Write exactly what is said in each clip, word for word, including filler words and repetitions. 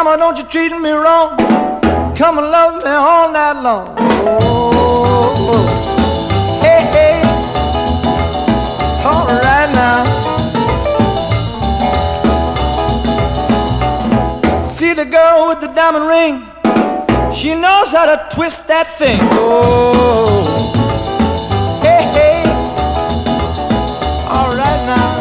mama, don't you treat me wrong. Come and love me all night long. Oh, hey, hey, all right now. See the girl with the diamond ring, she knows how to twist that thing. Oh, hey, hey, all right now.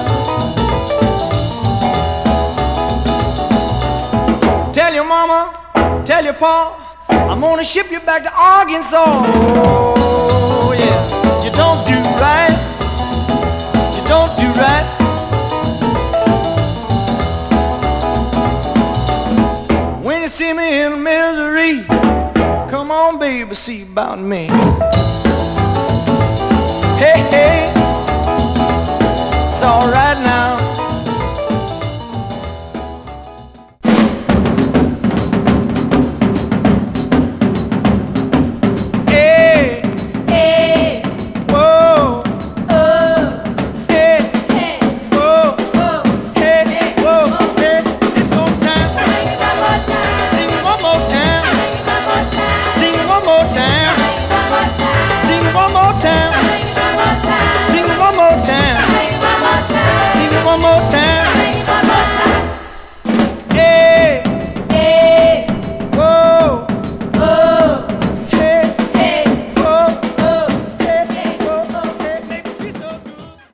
Tell your mama, tell your pa, I'm gonna ship you back to Arkansas. Oh yeah, you don't do right, you don't do right. When you see me in misery, come on baby, see about me. Hey, hey, it's all right now.